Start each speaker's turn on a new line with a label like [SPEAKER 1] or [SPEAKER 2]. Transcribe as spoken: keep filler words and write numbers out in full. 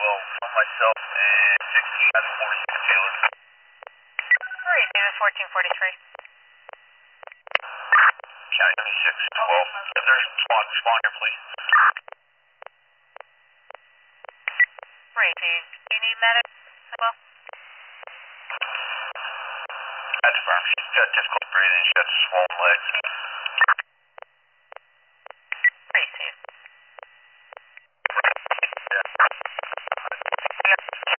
[SPEAKER 1] well, for myself and sixteen at forty-six Taylor.
[SPEAKER 2] Alright, unit fourteen forty-three.
[SPEAKER 1] County six twelve. If there's squad, respond here, please.
[SPEAKER 2] Great, do you, do you need medic as well?
[SPEAKER 1] That's firm. She's got difficult breathing. She's got swollen legs.